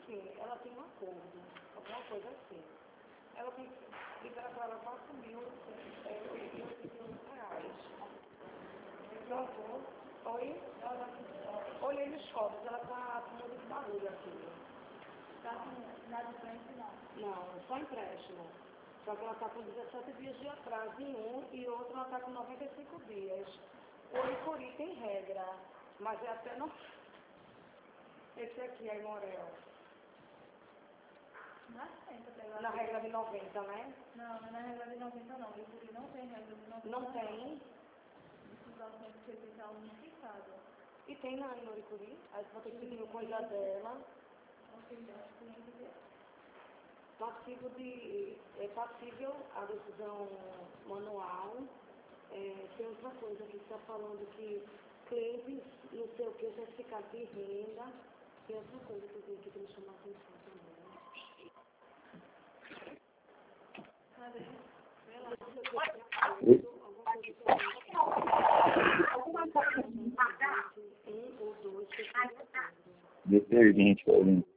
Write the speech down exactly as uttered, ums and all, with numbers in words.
assim, ela tem um acordo, alguma coisa assim. Ela tem que liberar para ela quatro mil e oitocentos reais. Então, oi? Olhei nos fotos, ela está com muito barulho aqui. Está com nada de frente, não? Não, só empréstimo. Só que ela está com dezessete dias de atraso em um e outro ela está com noventa e cinco dias. O Icuri tem regra, mas é até no... Esse aqui é Morel. Não aceita pegar. Na regra de noventa, né? Não, não é na regra de noventa não. O Icuri não tem regra de noventa. Não tem. Precisava ter que ser unificado. E tem na no Icuri. Aí você vai ter que pedir o coisa dela. Passível de, é passível a decisão manual. É, tem outra coisa que está falando que clientes, não sei o que, certificado de renda. Tem outra coisa que eu tenho aqui que me chamar a atenção também. Cadê? Vê lá. Alguma coisa que eu um ou dois. Detergente, Paulinho.